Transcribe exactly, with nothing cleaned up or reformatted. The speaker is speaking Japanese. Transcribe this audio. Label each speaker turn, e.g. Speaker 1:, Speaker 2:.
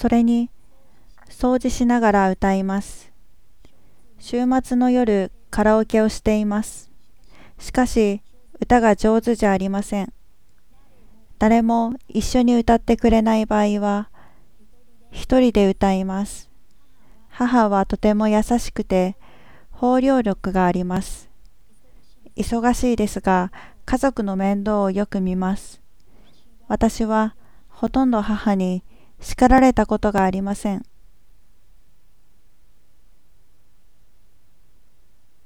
Speaker 1: それに、掃除しながら歌います。週末の夜、カラオケをしています。しかし、歌が上手じゃありません。誰も一緒に歌ってくれない場合は、一人で歌います。母はとても優しくて、包容力があります。忙しいですが、家族の面倒をよく見ます。私はほとんど母に叱られたことがありません。